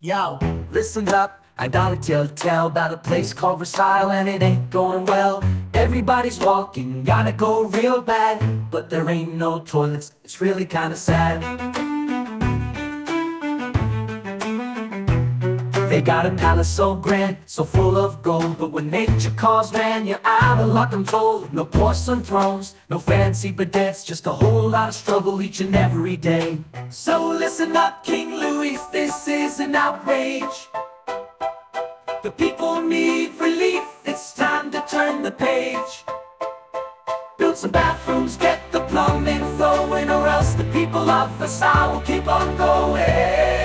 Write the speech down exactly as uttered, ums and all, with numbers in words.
Yo, listen up, I gotta tell tell about a place called Versailles and it ain't going well. Everybody's walking, gotta go real bad, but there ain't no toilets, it's really kinda sad. They got a palace so grand, so full of gold, but when nature calls, man, you're out of luck, I'm told. No porcelain thrones, no fancy bidets, just a whole lot of struggle each and every day. So listen up, King Louis, this is an outrage. The people need relief, it's time to turn the page. Build some bathrooms, get the plumbing flowing, or else the people of Versailles will keep on going.